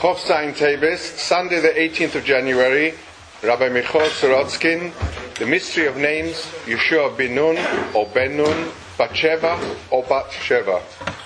Chof Zayin Teves, Sunday the 18th of January, Rabbi Michal Sorotskin, the mystery of names, Yeshua bin Nun or Ben Nun, Batsheva or Batsheva.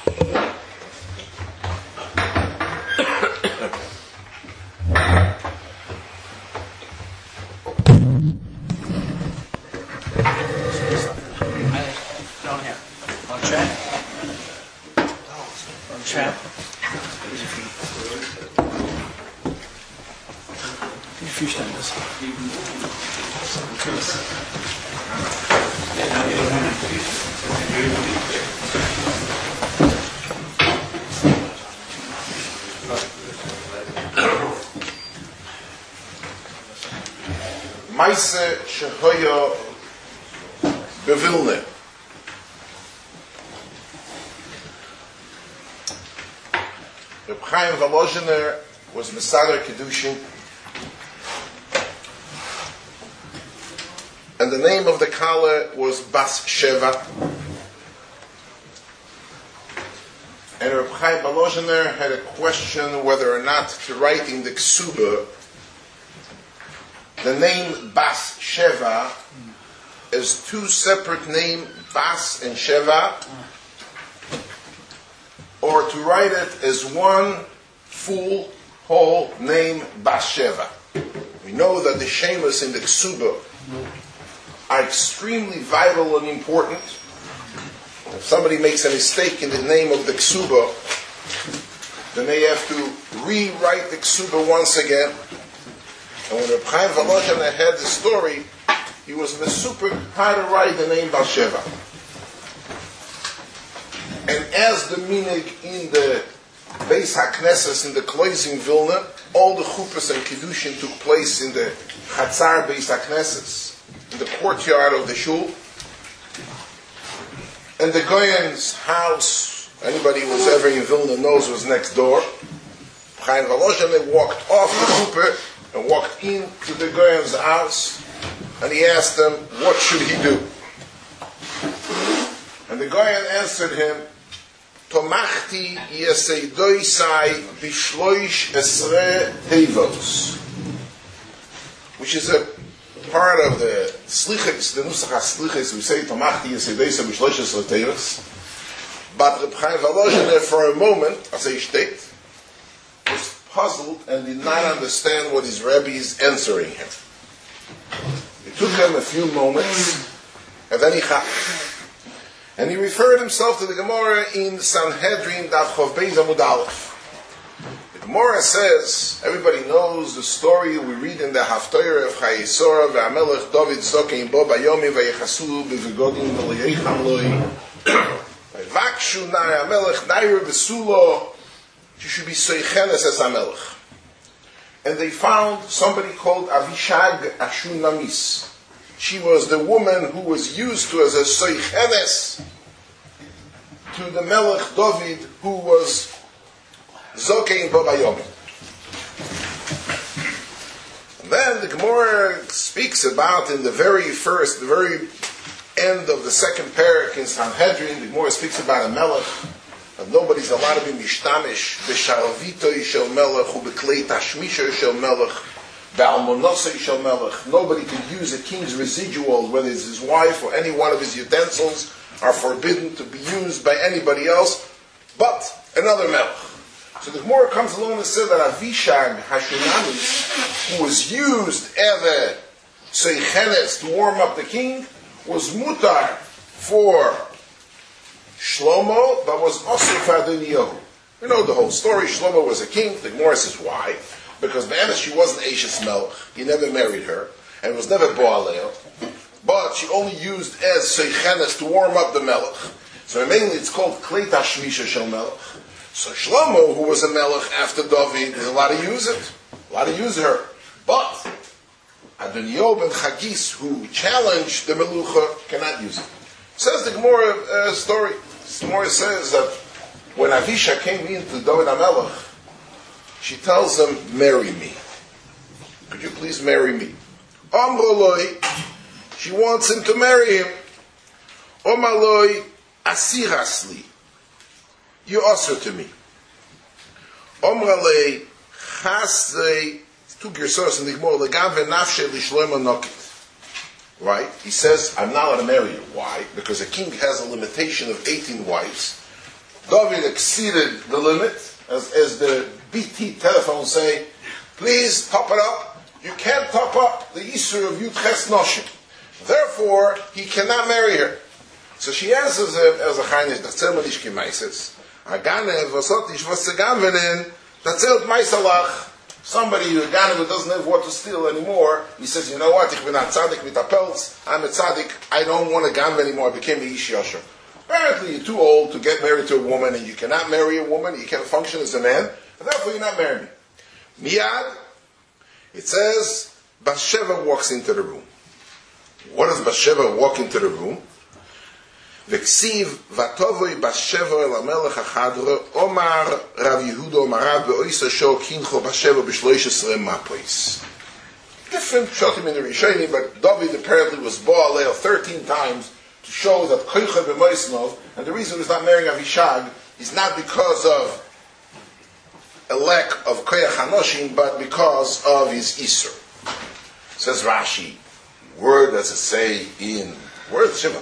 Maise shehoyo bevilne. Reb Chaim Volozhiner was Mesader Kedushin, and the name of the Kala was Bas Sheva. And Reb Chaim Volozhiner had a question whether or not to write in the Ksuba the name Bas Sheva is two separate names, Bas and Sheva, or to write it as one full, whole name, Bas Sheva. We know that the Shemus in the Ksuba are extremely vital and important. If somebody makes a mistake in the name of the Ksuba, then they have to rewrite the Ksuba once again. And when Reb Chaim Volozhiner had the story, he was super how to write the name Batsheva. And as the minig in the Beis HaKnesses in the closing Vilna, all the chuppahs and kiddushin took place in the Chatzar Beis HaKnesses, in the courtyard of the shul. And the Goyen's house, anybody who was ever in Vilna knows, was next door. Chaim Volozhiner walked off the chuppah and walked into the Goyen's house, and he asked them, what should he do? And the Goyen answered him, Tomachti yeseidoisai bishloish esre tevos, which is a part of the slichos, the nusach ha-slichos, we say Tomachti yeseidoisai bishloish esre tevos. But Reb Chaim Volozhiner, for a moment, as he stated, was puzzled and did not understand what his Rebbe is answering him. It took him a few moments, and then he got. And he referred himself to the Gemara in Sanhedrin Daf Chov Beis Amud Aleph. The Gemara says, everybody knows the story we read in the Haftorah of Chayesora, Ve'amelech David Zokein Bo Bayomi Ve'yechasu Bevigodim V'liyeicham Loi Ve'vakshu Na'ar Amelech Na'ir Besulo. She should be Seichenes as Amelech. And they found somebody called Avishag Ashunamis. She was the woman who was used to as a Seichenes to the Melech David, who was Zokein Babayom. And then the Gemara speaks about in the very end of the second parak in Sanhedrin, the Gemara speaks about a Melech. And nobody's allowed to be mishtamish b'sharavito shel melech u'b'klei tashmisha shel melech b'almonosa shel melech. Nobody could use a king's residual, whether it's his wife or any one of his utensils, are forbidden to be used by anybody else but another melech. So the Gemara comes along and says that Avishag Hashunami, who was used as a seichenes to warm up the king, was mutar for Shlomo, but was also for Adoniyahu. We know the whole story. Shlomo was a king. The Gemara says why? Because Be'emes, she wasn't Eishes Melech. He never married her, and was never Boaleo. But she only used as Seichenes to warm up the Melech. So mainly it's called Klei Tashmisha Shel Melech. So Shlomo, who was a Melech after David, is allowed to use it. Allowed to use her. But Adoniyahu ben Chagis, who challenged the Melucha, cannot use it. Says the Gemara story. The Gemara says that when Avisha came into David HaMelech, she tells him, marry me. Could you please marry me? Amroloi, she wants him to marry him. Omaloi, asirasli, you answer to me. Omralei, Chasei, two gersos in the Gemara, Legave nafshe lishloima nokit. Right? He says, I'm not allowed to marry you. Why? Because a king has a limitation of 18 wives. David exceeded the limit, as the BT telephones say, please top it up. You can't top up the Yisur of Yud Ches Noshim. Therefore, he cannot marry her. So she answers as a Chainish, Datzel Manish Ki Maises. Aganev, Vasot Ish Vasegavenen, Datzel Maisalach. Somebody who doesn't have what to steal anymore, he says, you know what, ich bin a tzaddik mit apels, I'm a tzaddik, I don't want a gam anymore, I became a ish yosher. Apparently you're too old to get married to a woman, and you cannot marry a woman, you can't function as a man, and therefore you're not marrying me. Miyad, it says, Bathsheba walks into the room. What does Bathsheba walk into the room? V'ksiv v'tovoi Bathsheba el hamelech achadro Omar Rav Yehuda Omarav be'oisa sho kincho Bathsheba b'shloishes mapois. Different pshatim in the Rishonim, but David apparently was bo'aleh 13 times to show that koicha b'moisnov, and the reason he's not marrying Avishag is not because of a lack of koyach hanoshim, but because of his isur. Says Rashi, where does it say in where does it say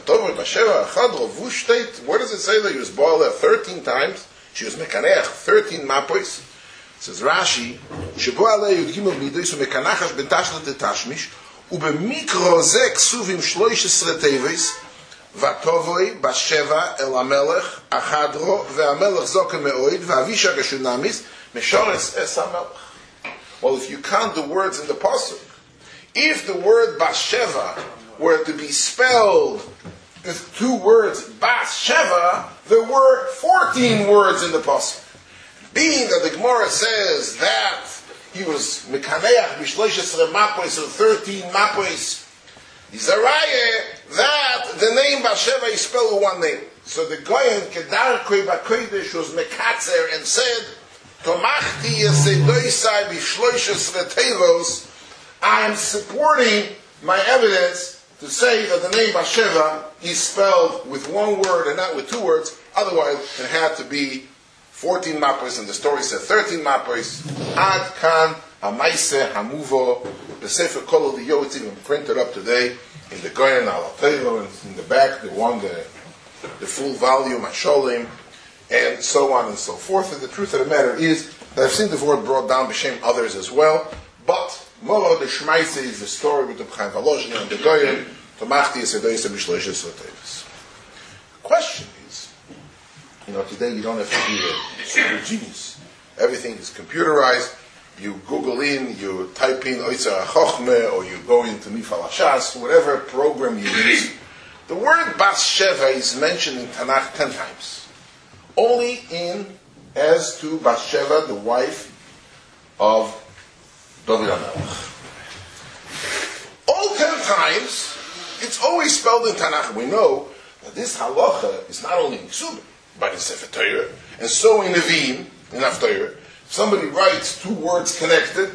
that he was boiled 13 times? She was mekaneach 13 mapois. Says Rashi, Shebo alei yud gimel midois umekanachash ben tashlat etashmish ubemikro ze ksuvim 13 teves vatovoi Bathsheba el hamelech achadro ve'hamelech zokem me'oid ve'avishag ashunamis meshores es hamelech. Well, if you count the words in the pasuk, if the word Bathsheba were to be spelled with two words, Bathsheba, there were 14 words in the pasuk. Being that the Gemara says that he was mekaneach b'shloishes mapois, so 13 mapois, is a raya that the name Bathsheba is spelled with one name. So the Goyen Kedarkoi Bakodesh was mekatzer and said, Tomachti yesedoisai b'shloishes retevos, I am supporting my evidence to say that the name Bathsheba is spelled with one word and not with two words. Otherwise, it had to be 14 mapois, and the story said 13 mapois. Ad kan hamaise hamuvo b'sefer kol aliyot. It's even printed up today in the Goyen al Teilu, and in the back they won the full volume Hasholim, and so on and so forth. And the truth of the matter is that I've seen the word brought down b'shem others as well, but Moro the Shmaise is the story with the B'chaim Volozhin and the Goyen, Tomachti Yesedoyse B'shloishes Sotevis. The question is, today you don't have to be a super genius. Everything is computerized. You Google in, you type in Oitzer HaChochmeh, or you go into Mifal HaShas, whatever program you use. The word Bathsheba is mentioned in Tanakh 10 times. Only as to Bathsheba, the wife of David HaMelech. All 10 times, it's always spelled in Tanakh. We know that this halacha is not only in Ksubim, but in Sefer Torah, and so in Nevi'im, in Haftarah. If somebody writes two words connected,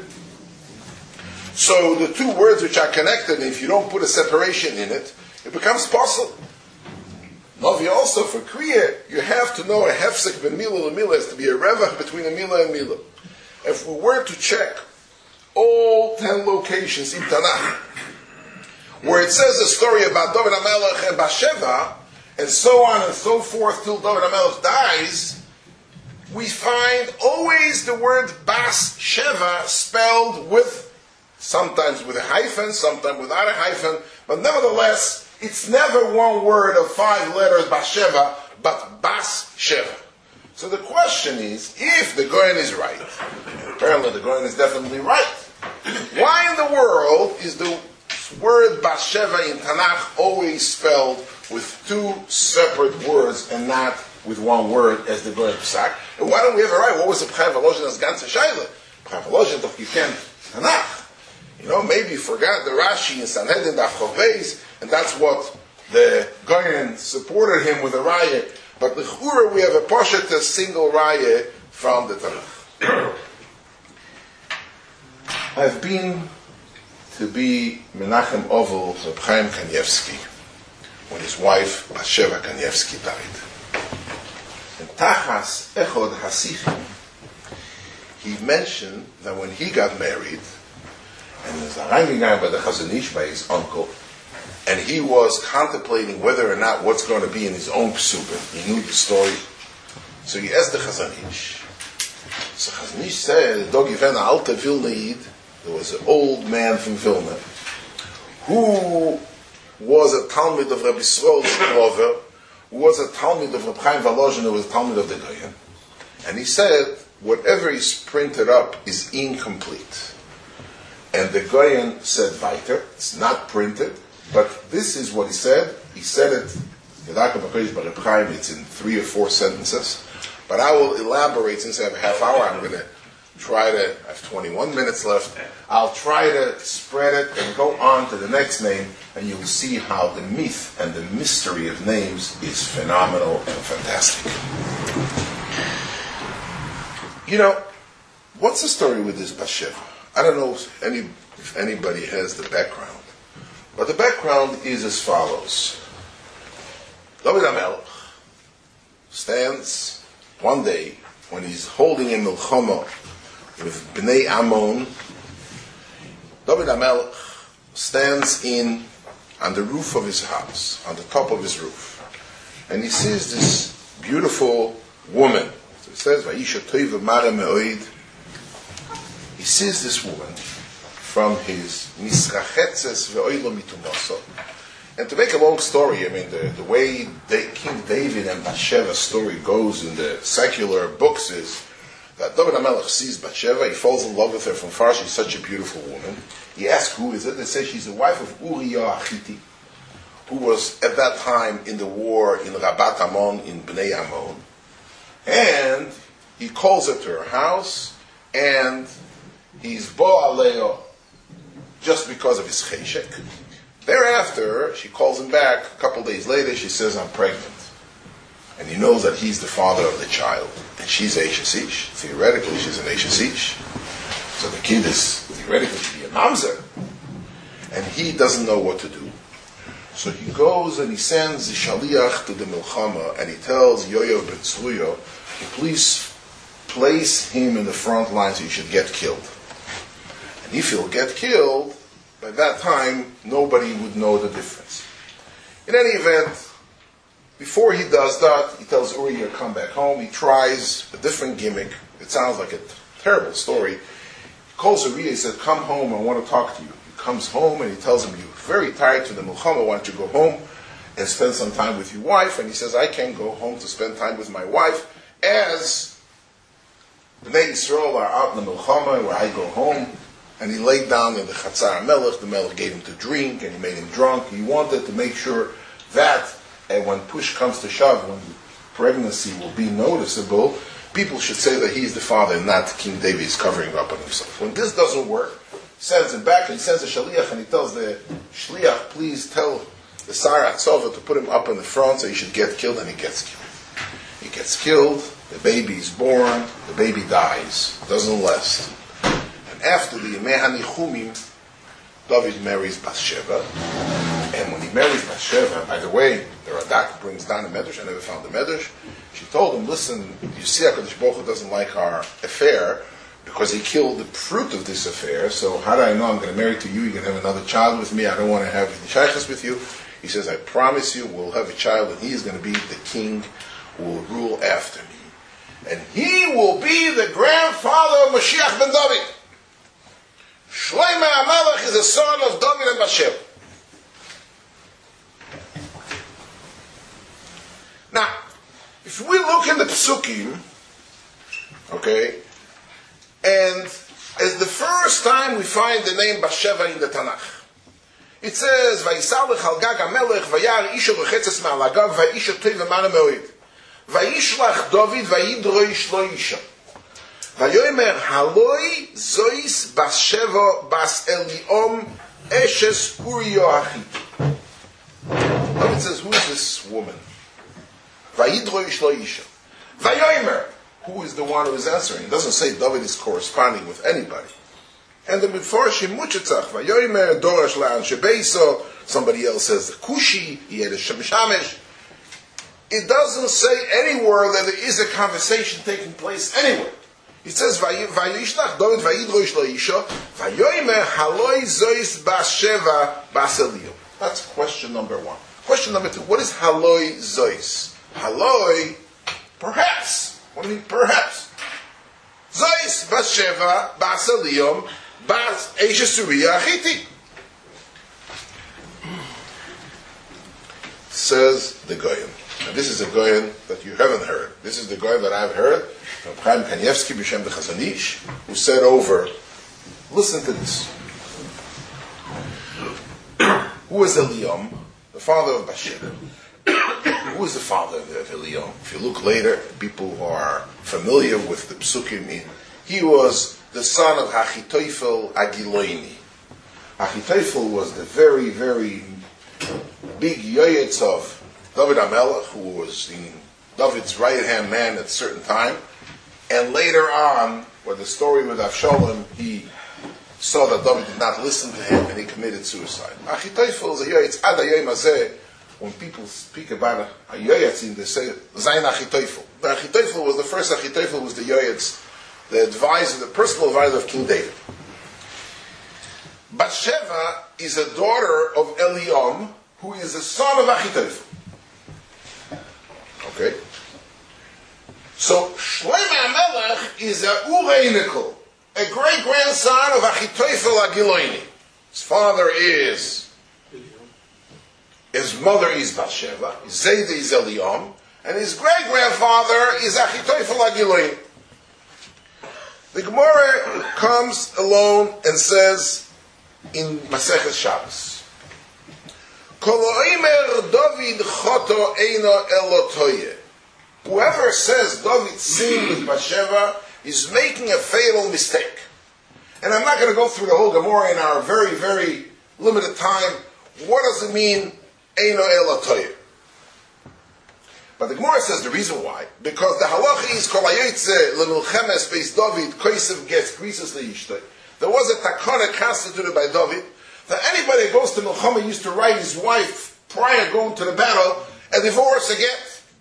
so the two words which are connected, if you don't put a separation in it, it becomes possible. Novi also, for Kriya, you have to know a hefsek ben milah and milah has to be a revach between a milah and milah. If we were to check all 10 locations in Tanakh, where it says a story about David HaMelech and Bathsheba, and so on and so forth till David HaMelech dies, we find always the word Bathsheba spelled with, sometimes with a hyphen, sometimes without a hyphen, but nevertheless, it's never one word of 5 letters Bathsheba, but Bathsheba. So the question is, if the Goyen is right, and apparently the Goyen is definitely right, why in the world is the word Bathsheba in Tanakh always spelled with 2 separate words and not with one word as the Goyen Psak? And why don't we have it right? What was the B'chaim Volozhin as Ganze Shaila? B'chaim Volozhin, doch you can't Tanakh. Maybe you forgot the Rashi in Sanhedrin, the Beis, and that's what the Goyen supported him with a raya. But the Chura, we have a Poshet, a single raya from the Tanakh. I've been to be Menachem Ovel of Chaim Kanievsky when his wife Bathsheba Kanievsky died. And Tachas Echod Hasichim, he mentioned that when he got married, and he was reingegangen by the Chazon Ish, by his uncle, and he was contemplating whether or not what's going to be in his own psukim. He knew the story. So he asked the Chazon Ish. So Chazon Ish said, "Dog given a alte Vilna Yid." There was an old man from Vilna who was a Talmud of Rabbi Yisrael Shklover, who was a Talmud of Rabbi Chaim Volozhin, who was a Talmud of the Goyen. And he said, whatever is printed up is incomplete. And the Goyen said weiter, it's not printed, but this is what he said. He said it, it's in 3 or 4 sentences, but I will elaborate. Since I have a half hour, I'm going to try to, I have 21 minutes left, I'll try to spread it and go on to the next name, and you'll see how the myth and the mystery of names is phenomenal and fantastic. You know, what's the story with this Bathsheba? I don't know if anybody has the background, but the background is as follows. David HaMelech stands one day when he's holding a milchama with Bnei Ammon. David HaMelech stands on the roof of his house, on the top of his roof, and he sees this beautiful woman. So it says, "Vayisha toiva mara me'oid." He sees this woman from his misrachetzes ve'oilo mitumoso. And to make a long story, I mean, the way King David and Bathsheva's story goes in the secular books is that David HaMelech sees Bathsheba, he falls in love with her from far, she's such a beautiful woman. He asks who is it, they say she's the wife of Uriah Achiti, who was at that time in the war in Rabat Ammon, in Bnei Ammon. And he calls her to her house, and he's Bo Aleo just because of his cheshek. Thereafter, she calls him back. A couple days later, she says, "I'm pregnant." And he knows that he's the father of the child. And she's Eishes Ish. Theoretically, she's an Eishes Ish. So the kid is theoretically should be a mamzer. And he doesn't know what to do. So he goes and he sends the shaliach to the milchama, and he tells Yoav ben Tzruya, please place him in the front line so he should get killed. And if he'll get killed, by that time, nobody would know the difference. In any event, before he does that, he tells Uriah, come back home. He tries a different gimmick. It sounds like a terrible story. He calls Uriah, he says, come home, I want to talk to you. He comes home and he tells him, you're very tired to the milchama, why don't you go home and spend some time with your wife? And he says, I can't go home to spend time with my wife as Bnei Yisrael are out in the milchama where I go home. And he laid down in the Chatzar HaMelech. The Melech gave him to drink, and he made him drunk. He wanted to make sure that, and when push comes to shove, when pregnancy will be noticeable, people should say that he's the father and not King David is covering up on himself. When this doesn't work, he sends him back, and he sends a shaliach, and he tells the shliach, please tell the Sar Atzova to put him up in the front so he should get killed, and he gets killed. He gets killed, the baby is born, the baby dies, doesn't last. After the Yemei HaNichumim, David marries Bathsheba. And when he marries Bathsheba, by the way, the Radak brings down a medrash. I never found the medrash. She told him, listen, you see HaKadosh Baruch Hu doesn't like our affair because he killed the fruit of this affair. So how do I know I'm going to marry to you? You're going to have another child with me. I don't want to have the shaykhs with you. He says, I promise you we'll have a child and he is going to be the king who will rule after me. And he will be the grandfather of Mashiach ben David. Shlomo HaMelech is the son of David and Bathsheba. Now, if we look in the Psukim, okay, and as the first time we find the name Bathsheba in the Tanakh, it says, Vayisalech al gag HaMelech, Vayar isha rechetzes ma'al hagag, Vayisha tov v'mana me'oid. Vayishlach David, Vayidro ishlo isha. Vayomer haloi zois Bathsheba bas Eliom eshes Uriah Achiti. David says, who is this woman? Vayidro ishlo isha. Vayomer, who is the one who is answering? It doesn't say David is corresponding with anybody. And then before Shemuchetzach, Vayomer dorash la'an shebeiso, somebody else says Kushi, he had a shemshamesh. It doesn't say anywhere that there is a conversation taking place anywhere. It says, Vayishlach David vayidrosh laisha, vayoymer haloi zois basheva baseliyom. That's question number one. Question number two, what is haloi zois? Haloi, perhaps. What do you mean, perhaps? Zois basheva baseliyom bas eisha Suriyah achiti. Says the Goyen. And this is a Goyen that you haven't heard. This is the Goyen that I've heard from Chaim Kanievsky B'Shem the Chazon Ish, who said over, listen to this. Who is Eliam? The father of Bathsheba. Who is the father of Eliam? If you look later, people who are familiar with the Psukim, he was the son of Achitophel Agiloini. Achitophel was the very, very big yoyetz of David HaMelech, who was in David's right-hand man at a certain time. And later on, with the story with Avshalom, he saw that David did not listen to him and he committed suicide. Achitophel is a yoyetz ad hayom hazeh. When people speak about a yoyetzin, they say Zayin Achitophel. The Achitophel was the first Achitophel, was the yoyetz, the advisor, the personal advisor of King David. Bathsheba is a daughter of Eliam, who is the son of Achitophel. Okay? So, Shlomo HaMelech is a Ureinikel, a great-grandson of Achitophel Agiloini. His father is, his mother is Bathsheba, his Zayda is Eliam, and his great-grandfather is Achitophel Agiloini. The Gemara comes alone and says in Masechet Shabbos, whoever says David sinned with Bathsheba is making a fatal mistake. And I'm not going to go through the whole Gemara in our very, very limited time. What does it mean, Eino Elotoye? But the Gemara says the reason why, because the halacha is kol hayotze lemilchemes beis David kosev gets krisos leishtay. There was a takana constituted by David that anybody who goes to Milchama used to write his wife prior to going to the battle a divorce again.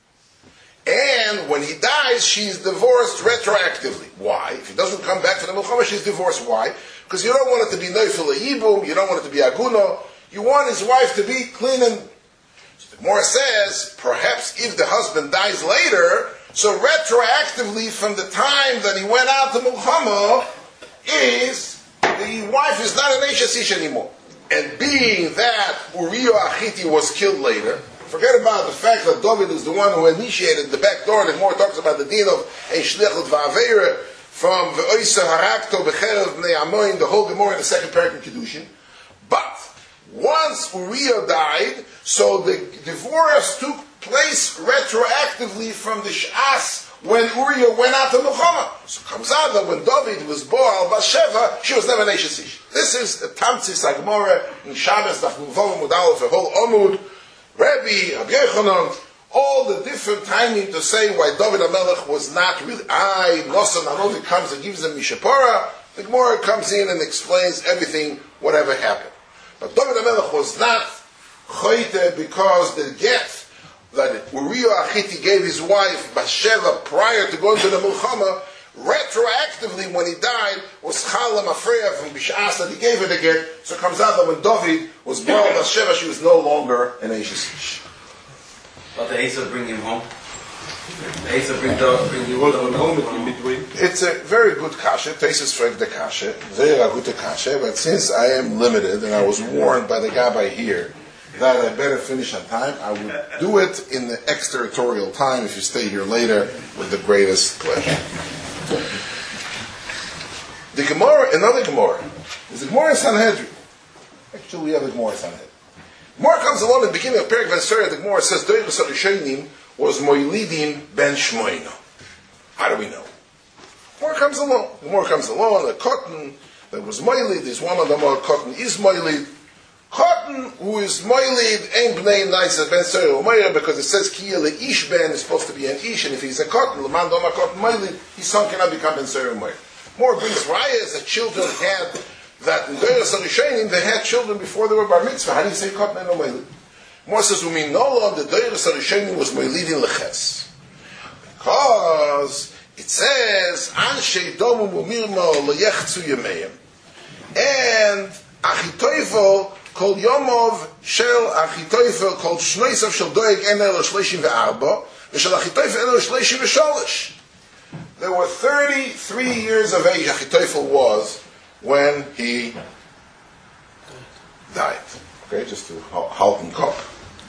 And when he dies, she's divorced retroactively. Why? If he doesn't come back to the Milchama, she's divorced. Why? Because you don't want it to be neifel yibum, you don't want it to be aguno, you want his wife to be clean and... So the Gemara says, perhaps if the husband dies later, so retroactively from the time that he went out to Milchama, is the wife is not an Eishes Ish anymore. And being that Uriah Achiti was killed later, forget about the fact that David is the one who initiated the back door, and more talks about the din of Ein Shlichut Va'aveira from Ve'oisa Harakto Becherev Bnei Amoin, the whole Gemara in the second parak in Kiddushin. But once Uriah died, so the divorce took place retroactively from the Sh'as when Uriah went out to Milchama. So it comes out that when David was born Bathsheba, she was never an Eishes Ish. This is a Tamtzis HaGemara in Shabbos, Daf Nuvavim Mudalef, a whole Omud, Rabbi, Rabbi Yochanan, all the different timing to say why David HaMelech was not really, Nosan Anovi comes and gives them Mishapora. The Gemara comes in and explains everything, whatever happened. But David HaMelech was not Choyte because the get that Uriah Achiti gave his wife Bathsheba prior to going to the Milchama, retroactively when he died, was Chala Mafreya from Bish'as that he gave her the get. So it comes out that when David was born Bathsheba, she was no longer an Eishes Ish. But the Asa bring him home. The Asa bring you home in between. It's a very good kasha. Tesis frag the kasha, very good kasha. But since I am limited and I was warned by the Gabbai here that I better finish on time, I will do it in the extraterritorial time if you stay here later with the greatest pleasure. The Gemara, another Gemara, is the Gemara in Sanhedrin. Actually, we have the Gemara in Sanhedrin. Gemara comes along at the beginning of Perek Vensera. The Gemara says, Doichus HaRishonim was Moilidim ben Shmoino. How do we know? Gemara comes along. Gemara comes along, a cotton that was Moilid, is one of them, cotton is Moilid. Cotton, who is Moilid, ain't Bnei Naisa ben Sera Umayr, because it says Kiya Ish ben is supposed to be an Ish, and if he's a cotton, L'man Doma cotton Moilid, his son cannot become ben Sera Umayr. More brings rayas that children had, that in Doichus HaRishonim, they had children before they were bar mitzvah. How do you say cotton and Moilid? More says, Umin Nola, the Doichus HaRishonim was Moilid in Leches. Because it says, An Anshe Domum Umirmo Leyechzu Yemeim. And Achitoifel called Yomov Shel Achitoifel called Shnoisav Shel Doeg Enel Shleshim Ve'arba V'Shel Achitoifel Enel Shleshim Ve'Sholish. There were 33 years of age Achitoifel was when he died. Okay, just to halt and cop.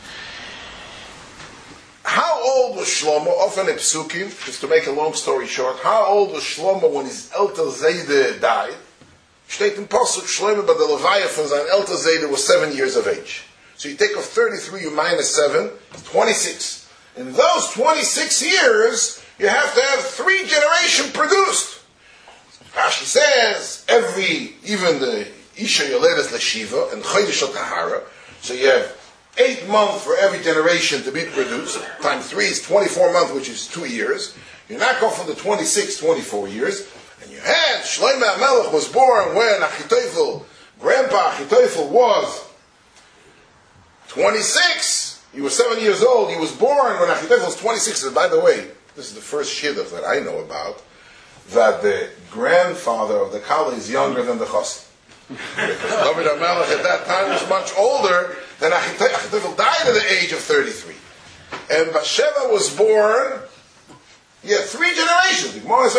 How old was Shlomo? Often in Psukim, just to make a long story short, how old was Shlomo when his Elter Zayde died? Steht in Pasuk, Shlomo by the Levaya from sein Elter Zayde was 7 years of age. So you take off 33, you minus 7, it's 26. In those 26 years, you have to have 3 generations produced. Rashi says, even the Isha Yoledes Leshiva and Chodesh Tahara, so you have 8 months for every generation to be produced. Times 3 is 24 months, which is 2 years. You knock off from the 26, 24 years. And you had Shlomo HaMelech was born when Achitoifel, Grandpa Achitoifel was 26. He was 7 years old. He was born when Achitoifel was 26. And by the way, this is the first shidduch that I know about, that the grandfather of the Kala is younger than the Chassid. Because David HaMelech at that time was much older than Achitoifel died at the age of 33. And Bathsheba was born, he had 3 generations.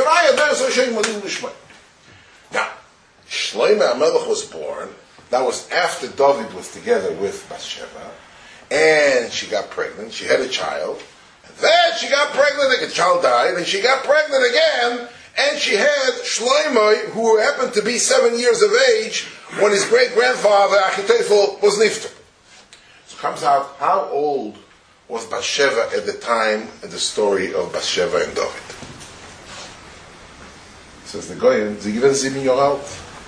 Now, Shlomo HaMelech was born, that was after David was together with Bathsheba, and she got pregnant, she had a child, and then she got pregnant, the child died, and she got pregnant again, and she had Shlomo, who happened to be 7 years of age when his great-grandfather Achitoifel was nifter. So it comes out, how old was Bathsheba at the time in the story of Bathsheba and David? Says the Goyen, sie gewinnt 7 Jahre alt.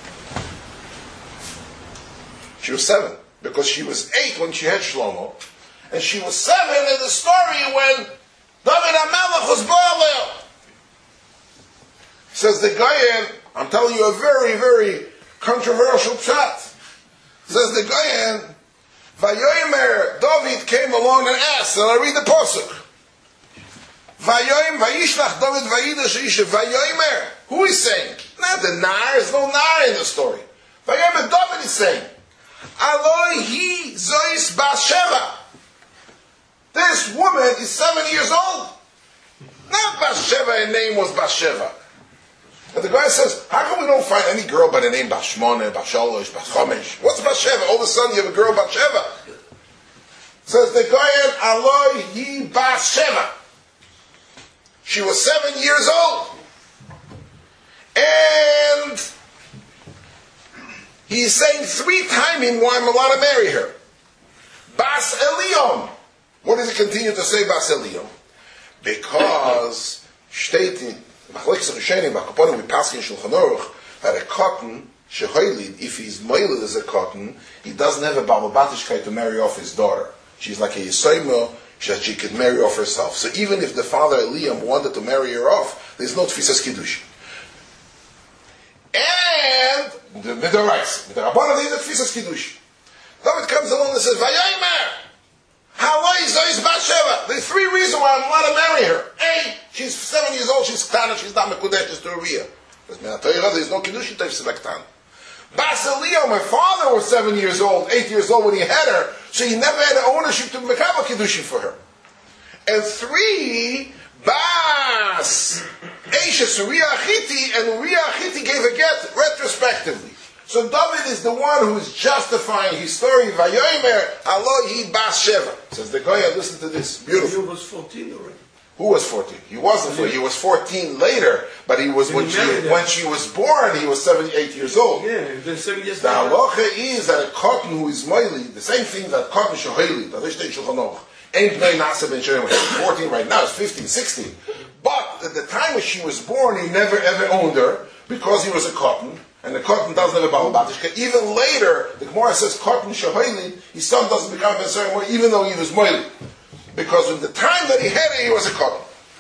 She was 7, because she was 8 when she had Shlomo, and she was 7 in the story when David HaMelech was born. Says the Goyen, I'm telling you a very, very controversial pshat. Says the Goyen, Vayomer, David came along and asked, and I read the pasuk. Vayomer, Vayishlach David Vayidash Isha, Vayomer. Who is saying? Not the Nar, there's no Nar in the story. Vayomer, David is saying, Aloi hi zois Bathsheba. This woman is 7 years old. Not Bathsheba, her name was Bathsheba. And the guy says, how come we don't find any girl by the name Bashmone, Basholosh, Bashomesh? What's Bathsheba? All of a sudden you have a girl Bathsheba. Says the guy, Aloi hi Bathsheba. She was 7 years old. And he's saying 3 times why I'm allowed to marry her. Bas Eliom. What does he continue to say, Bas Eliom? Because, steht in Machlekes Rishonim, Bakaponim, we pass in Shulchan Aruch, that a cotton, shehoilid, if he's moiled as a cotton, he doesn't have a balbatishkeit to marry off his daughter. She's like a yisoymo, that she could marry off herself. So even if the father Eliam wanted to marry her off, there's no tfisas kiddush. And the Midorais, the Rabbanah, there's a tfisas kiddush. David comes along and says, Vayomer, Haloi zois Bathsheba. There's 3 reasons why I'm allowed to marry her. A, she's 7 years old, she's Ktana, she's not Mekudesh, she's Torah. There's no Kiddush in Tefsir Ktana. Bas Eliyahu, my father was 7 years old, 8 years old when he had her, so he never had ownership to Mekabel Kiddush for her. And 3, Bas Eishes Uriah Achiti, and Uriah Achiti gave a get retrospectively. So David is the one who is justifying his story. Vayomer Alohi Bathsheba. Says the Goya, listen to this. Beautiful. He was 14 already. Who was 14? He wasn't 14. He was 14 later, but he was when she was born, he was 7, 8 years old. Yeah, then 7 years the later. The halacha is that a cotton who is moili, the same thing that cotton shoheli, the Rishtei Shulchan Aruch, ain't bnei nasa ben shem. 14 right now, it's 15, 16. But at the time when she was born, he never ever owned her because he was a cotton. And the cotton doesn't have a Baal Batishka. Even later, the Gemara says cotton shoheli, his son doesn't become Ben Shem, even though he was moili. Because in the time that he had it, he was a cotton.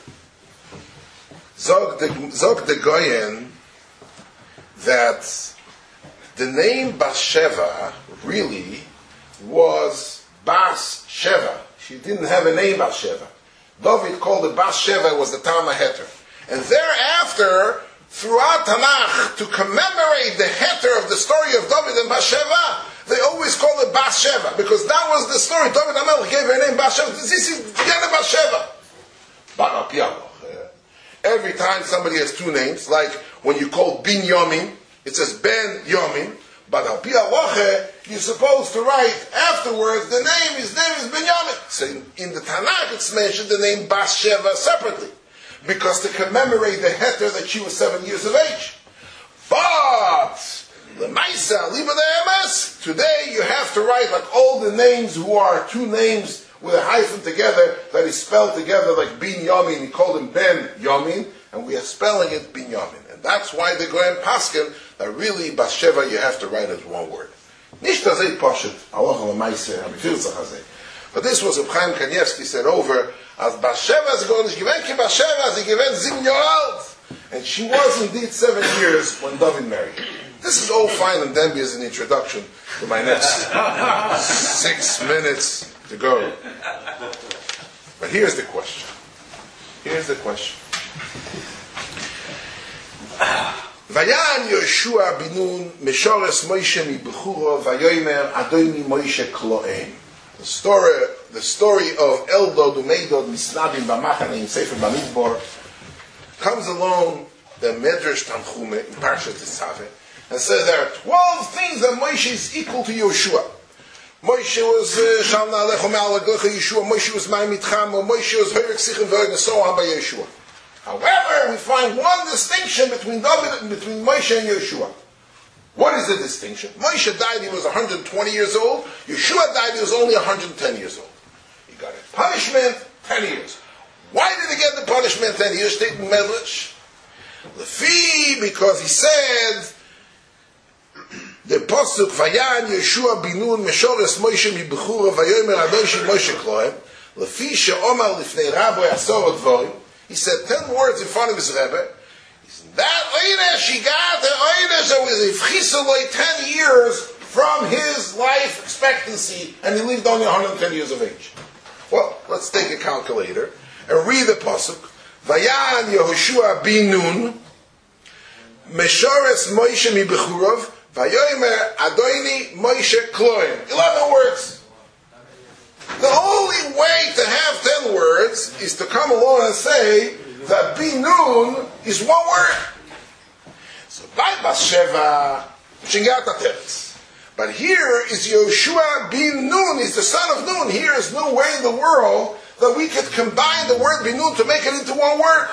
Zog the Goyen that the name Bathsheba really was Bas Sheva. She didn't have a name Bathsheba. David called it Bathsheba, was the Tama Heter. And thereafter, throughout Tanakh, to commemorate the heter of the story of David and Bathsheba, they always call it Bathsheba, because that was the story. David HaMelech gave her name Bathsheba. This is together Bathsheba. But every time somebody has two names, like when you call Binyamin, it says Ben Yamin, but al pi halacha, you're supposed to write afterwards his name is Binyamin. So in the Tanakh it's mentioned the name Bathsheba separately, because to commemorate the heter that she was 7 years of age. But L'maisa, Liba Emes, today you have to write like all the names who are two names with a hyphen together, that is spelled together like Bin Yamin. He called him Ben Yamin, and we are spelling it Bin Yamin. And that's why the Goyim Paskin, that really Bathsheba you have to write as one word. Nicht azay poshet, halacha l'maisa, hamifilzach hazay. But this was Reb Chaim Kanievsky said over, as Bathsheba is going to give ki Bathsheba, as he given 7 years old. And she was indeed 7 years when David married her. This is all fine and dandy as an introduction to my next 6 minutes to go. But here's the question. Vayan Yoshua binun Meshores Moshe mi Bechuro Vayomer Adoni Moshe Kloem. The story of Eldod Umeidod Misnabim Bamachane in Sefer Bamidbar comes along the Medrash Tanchume in Parshat Tetzaveh and says there are 12 things that Moshe is equal to Yoshua. Moshe was Shalna Alecho Me'alaglecha Yeshua. Moshe was Ma'imitzcham. Moshe was Hoyrek Sichim V'Hoyrek and so on by Yeshua. However, we find one distinction between Moshe and Yeshua. What is the distinction? Moshe died, he was 120 years old. Yeshua died, he was only 110 years old. He got a punishment, 10 years. Why did he get the punishment 10 years? State in Medrash. Lefi, because he said, the pasuk Vayan Yeshua binun Meshores Moshe mi Bechura Vayomer Adoshi Moshe Kloem Lefi she'omar lifnei Rabbi Asor Dvorim. He said 10 words in front of his Rebbe. That Einesh he got, the Einesh that was Ifchisaloi 10 years from his life expectancy, and he lived only 110 years of age. Well, let's take a calculator and read the pasuk. Vayan Yehoshua binun Meshores Moshe mi Bechurav Vayomer Adoni Moshe Kloim. 11 words. The only way to have 10 words is to come along and say that Binun is one word. So by Bathsheba, Shingat Teretz. But here is Yoshua bin Nun, he's the son of Nun. Here is no way in the world that we could combine the word Binun to make it into one word.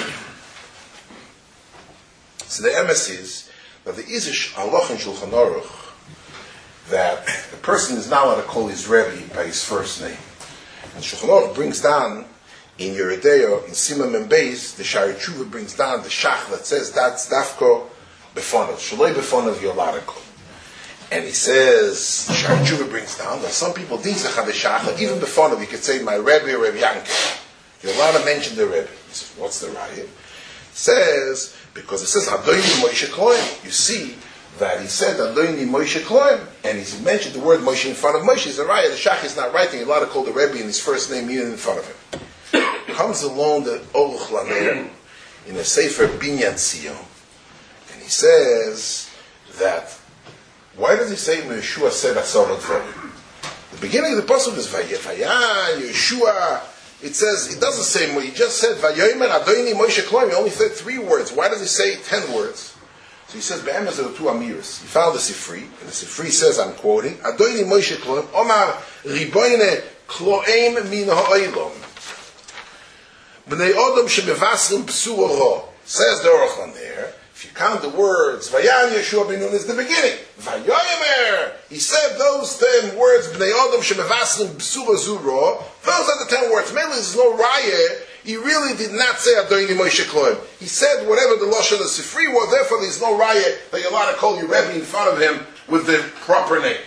So the emes is that the Izish Halach and Shulchan Aruch, that the person is not allowed to call his Rebbe by his first name. And Shulchan Aruch brings down in Yerideo, in Simon and Beis, the Shari Tshuva brings down the Shach that says that's Dafko Befonov. Shaloi Befonov you're allowed to call. And he says, Shari Tshuva brings down that some people think that the Shach, even Befonov, you could say my Rebbe or Rebbe Yankel. You're allowed to mention the Rebbe. He says, what's the raya? It says, because it says Adoni Moshe Kloim. You see that he said Adoni Moshe Kloim, and he mentioned the word Moshe in front of Moshe. It's a raya. The Shach is not writing. You're allowed to call the Rebbe in his first name even in front of him. Comes along the Oruch Laner in a Sefer Binyan Tzion, and he says that, why does he say Yeshua said Asar Dvorim? The beginning of the pasuk is Vayan Yeshua. It says, it doesn't say, he just said Vayomer Adoni Moshe Kloim. He only said 3 words. Why does he say 10 words? So he says, Be'emes there are 2 amirs. He found the Sifri, and the Sifri says, I'm quoting, Adoni Moshe Kloim, Omar Riboine Kloim min ha'olam. B'nei Odom shemevasrim b'suro. Says the Orachan there, if you count the words, Vayan Yeshua bin Nun is the beginning. Vayomer, he said those 10 words, B'nei Odom shemevasrim b'suro zuro. Those are the 10 words. Maybe there's no raya. He really did not say Adoni Moshe Kloim. He said whatever the Lashon of Sifri was, therefore there's no raya that you're allowed to call your Rebbe in front of him with the proper name.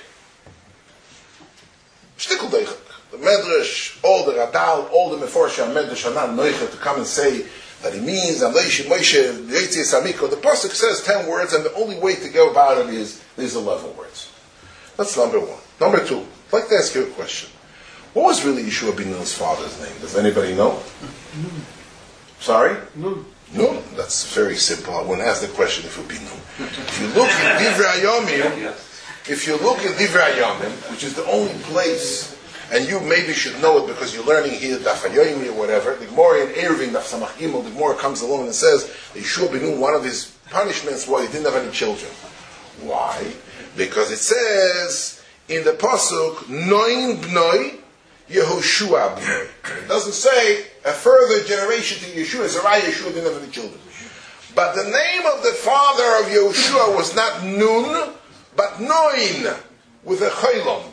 Shtikul Deichak. The Medrash, all the Radal, all the Meforshah Medrash are not noicha to come and say that it means Amleishi Moshe Yetzias Hamiko. The pasuk says 10 words, and the only way to go about it is these 11 words. That's number 1. Number 2, I'd like to ask you a question. What was really Yeshua bin Nun's father's name? Does anybody know? Sorry? Nun. Nun, that's very simple. I wouldn't ask the question if it would be Nun. If you look in Divrei Hayomim, which is the only place, and you maybe should know it because you're learning here Daf Hayomi or whatever, the Gemara in Eruvin, Daf Samach Gimel, the Gemara comes along and says that Yeshua ben Nun, one of his punishments was he didn't have any children. Why? Because it says in the Pasuk, Noin Bnoi, Yehoshua Bnoi. It doesn't say a further generation to Yeshua. Zariah Yeshua didn't have any children. But the name of the father of Yehoshua was not Nun, but Noin, with a Chaylam.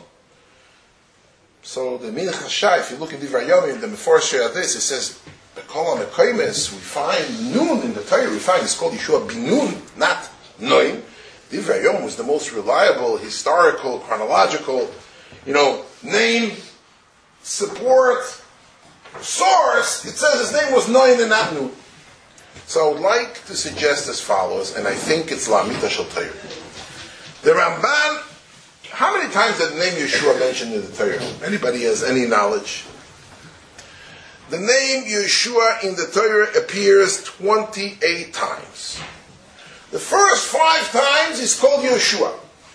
So the Mincha Shai, if you look in Divrei Hayomim, the Meforshei of this, it says, Bekol HaMekaymes, we find Nun in the Torah, we find it's called Yeshua bin Nun, not Noin. Divrei Hayomim was the most reliable, historical, chronological, name, support, source. It says his name was Noin and not Nun. So I would like to suggest as follows, and I think it's La'amita Shel Torah. The Ramban, how many times is the name Yeshua mentioned in the Torah? Anybody has any knowledge? The name Yeshua in the Torah appears 28 times. The first 5 times is called Yeshua.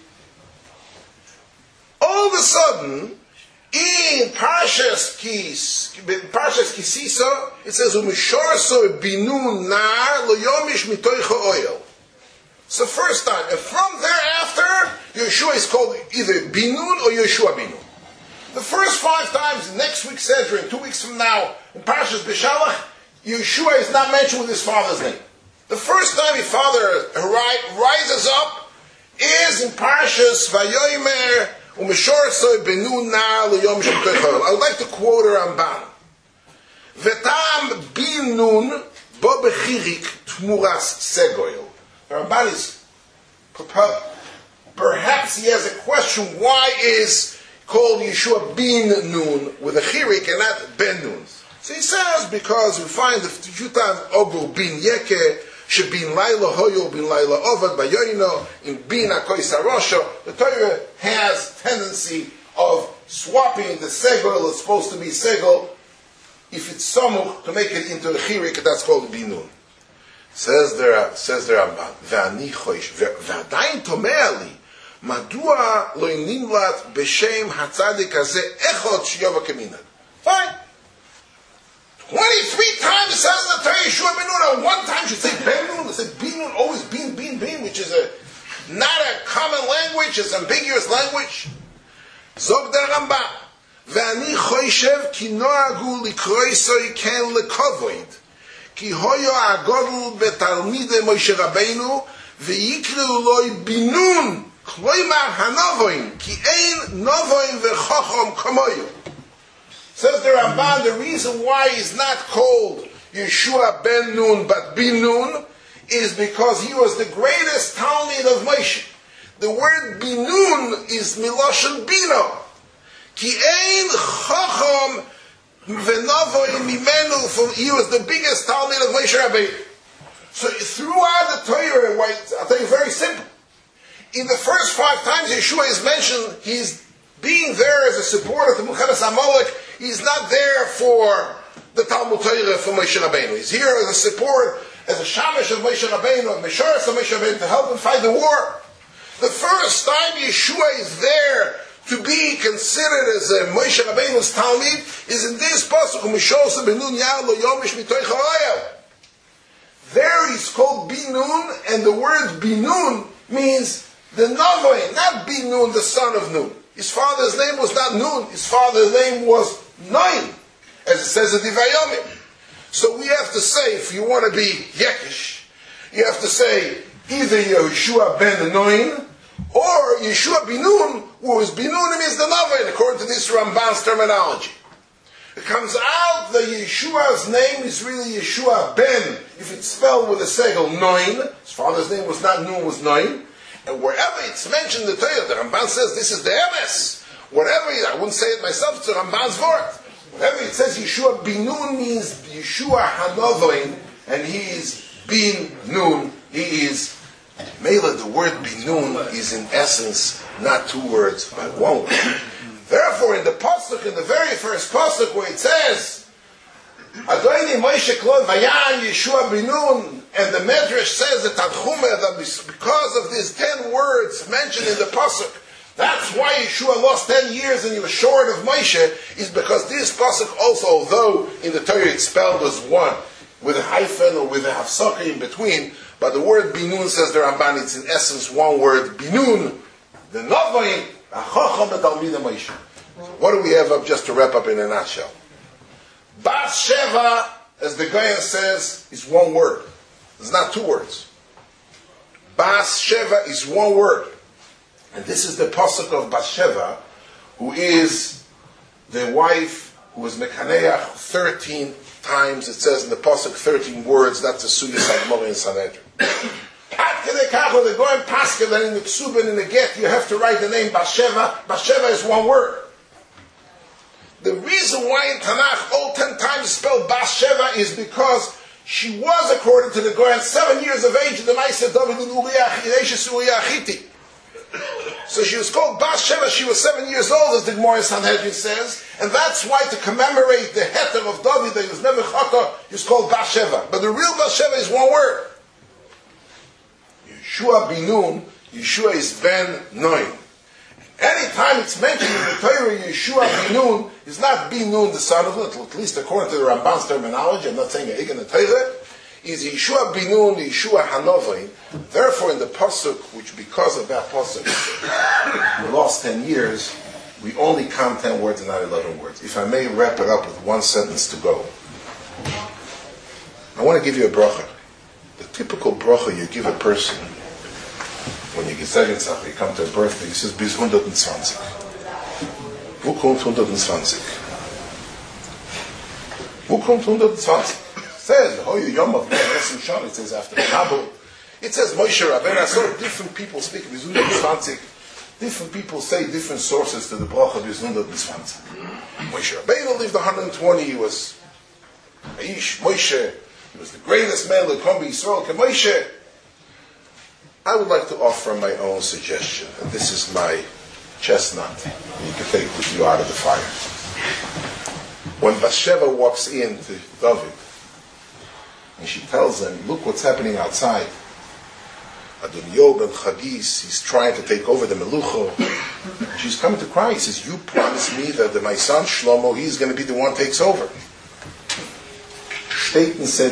All of a sudden, in Parshas Kisisa, it says, "Umishorso binun nar lo yomish mitoicha oil." It's the first time. And from thereafter, Yeshua is called either Binun or Yeshua Binun. The first 5 times, next week's Sedra, and 2 weeks from now, in Parshas Beshalach, Yeshua is not mentioned with his father's name. The first time his father rises up is in Parshas Vayomer Umeshorso Binun Nar L'Yom Shem Toichol. I would like to quote a Ramban. Vetam Binun Bo Bechirik Tmuras Segoil. The Ramban is, perhaps he has a question, why is called Yeshua bin Nun with a chirik and not ben Nun? So he says, because we find the few times Ogu bin Yeke, she bin Laila Hoyo, bin Laila Ovad, Bayoino, in bin Akoy Sarosho. The Torah has tendency of swapping the segel, it's supposed to be segel, if it's samuch, to make it into a chirik, that's called bin Nun. Says the Ramban, Ve'ani choish, ve'adayin tomea li, madua lo nimlat b'shem hatzadik hazeh echot sheyova keminag. Fine. 23 times it says in the Torah Yeshua ben Nun, and 1 time should say ben Nun, it says bin Nun, always bin, which is not a common language, it's ambiguous language. Zog der Ramban, ve'ani choishev ki noagu likroisoi ken lekovoid. כי הויו הגודל בתלמידי משה רבינו ויקראו לוי בינון כלומר הנובוין כי אין נובוין וחוכם כמויו. Says the Ramban, the reason why he's not called Yeshua ben Nun but bin Nun is because he was the greatest Talmid of Moshe. The word binun is miloshen bino ki ein chacham he was the biggest Talmid of Moshe Rabbeinu. So throughout the Torah, I'll tell you very simple. In the first 5 times Yeshua is mentioned, he's being there as a supporter to Muchanas Amalek. He's not there for the Talmud Torah for Moshe Rabbeinu. He's here as a support, as a shamash of Moshe Rabbeinu, a mesharas of Moshe Rabbeinu to help him fight the war. The first time Yeshua is there to be considered as a Moshe Rabbeinu's Talmid is in this pasuk, Umishos Benun Yah Lo Yomish Mitoich Ha'oyel. There he's called Binun, and the word Binun means the Navoi, not Binun, the son of Nun. His father's name was not Nun, his father's name was Noin, as it says in Divrei Hayomim. So we have to say, if you want to be Yekish, you have to say either Yeshua ben Noin, or Yeshua Binun, who is Binun means the Navain, according to this Ramban's terminology. It comes out that Yeshua's name is really Yeshua ben, if it's spelled with a segel, Noin. His father's name was not Nun, was Noin. And wherever it's mentioned in the Torah, the Ramban says this is the Emes. Whatever, I wouldn't say it myself, it's the Ramban's word. Whenever it says Yeshua Binun means Yeshua Hanovoin, and he is Bin Nun, he is Mela. The word Binun is in essence not 2 words, but 1 word. Therefore, in the pasuk, in the very first pasuk, where it says Adoini Moshe Klon Vayan Yeshua Binun, and the Medrash says that Tanchuma, that because of these 10 words mentioned in the pasuk, that's why Yeshua lost 10 years and he was short of Moshe, is because this pasuk also, although in the Torah it's spelled as one, with a hyphen or with a hafsaka in between, but the word Binun, says the Ramban, it's in essence one word, Binun, the Novaim, Achacham Talmidei Moshe. What do we have up just to wrap up in a nutshell? Bas Sheva, as the Goyen says, is one word. It's not 2 words. Bas Sheva is one word. And this is the pasuk of Bas Sheva, who is the wife who was Mekaneach 13 times. It says in the pasuk 13 words. That's the Suyas Admor in Sanhedrin. At Kedekach, the Goyen Pascha, that in the Ksubin, in the Get, you have to write the name Bas Sheva. Bas Sheva is one word. The reason why in Tanakh all 10 times spelled Bas Sheva is because she was, according to the Goyen, 7 years of age in the Maaseh David and Uriah Chiti. So she was called Bas Sheva. She was 7 years old, as the Gemara in Sanhedrin says, and that's why to commemorate the heter of David that he was never chata, he was called Bas Sheva. But the real Bas Sheva is one word. Yeshua Binun, Yeshua is Ben Noin. Anytime it's mentioned in the Torah, Yeshua Binun is not Binun, the son of it, at least according to the Ramban's terminology. I'm not saying a in the Torah. Is Yeshua Binun, Yeshua Hanovai. Therefore, in the pasuk, which because of that pasuk we lost 10 years, we only count 10 words and not 11 words. If I may wrap it up with one sentence to go, I want to give you a bracha. The typical bracha you give a person when you gesegnet you come to a birthday, he says, bis 120. Wo kommt 120? Wo kommt 120? It says, Hoyu Yom of Nesim Shon, it says after Kabul. It says, Moshe Rabbeinu, I saw different people speak bis 120. Different people say different sources to the bracha bis 120. Moshe Rabbeinu lived 120, he was Aish, Moshe, he was the greatest man, Lekom Yisrael, Moshe. I would like to offer my own suggestion, and this is my chestnut. You can take with you out of the fire. When Bathsheba walks in to David, and she tells him, look what's happening outside. Adoniyo ben Chagis, he's trying to take over the Melucho. She's coming to cry. He says, you promised me that my son Shlomo, he's going to be the one who takes over. Steht said,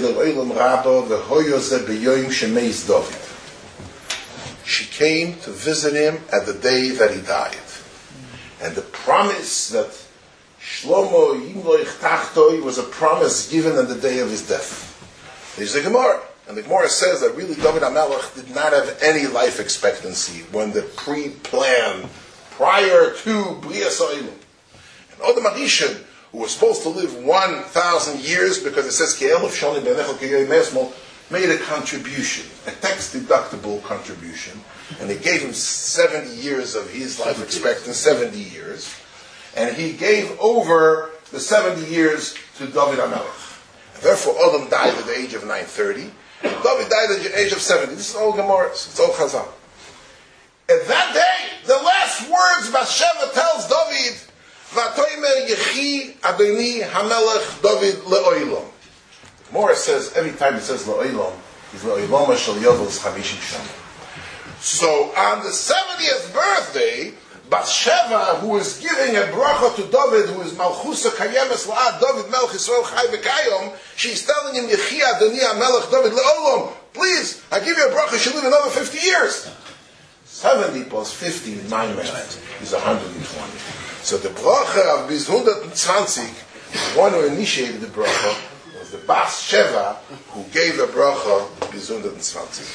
David. She came to visit him at the day that he died. And the promise that Shlomo Yimloich Tachtoi was a promise given on the day of his death. There's the Gemara. And the Gemara says that really David HaMelech did not have any life expectancy when the pre-plan prior to Brias Ha'olam. And Odom HaRishon, who was supposed to live 1,000 years because it says Ki Elef Shonim B'nechel Ki Yoyim Esmol, made a contribution, a tax-deductible contribution, and he gave him 70 years of his life expectancy, 70 years, and he gave over the 70 years to David HaMelech. And therefore, Adam died at the age of 930, and David died at the age of 70. This is all Gemara, it's all Chazal. At that day, the last words Bathsheba tells David, V'atoimer yechi Adoni HaMelech David le'oilom. Morris says, every time it says La'olam, it's La'olam Shal Yovel's Chamishim Shana. So on the 70th birthday, Bathsheba, who is giving a bracha to David, who is Malchusa Kayemes La'ad David Melch Yisrael Chai V'Kayom, she's telling him, Yechi Adoni HaMelech David La'olam, please, I give you a bracha, you should live another 50 years. 70 plus 50 in my math is 120. So the bracha of bis 120, the one who initiated the bracha, the Bas Sheva, who gave a bracha bis 120.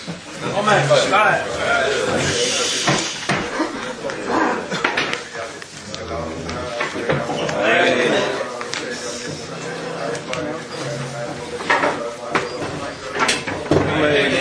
Amen.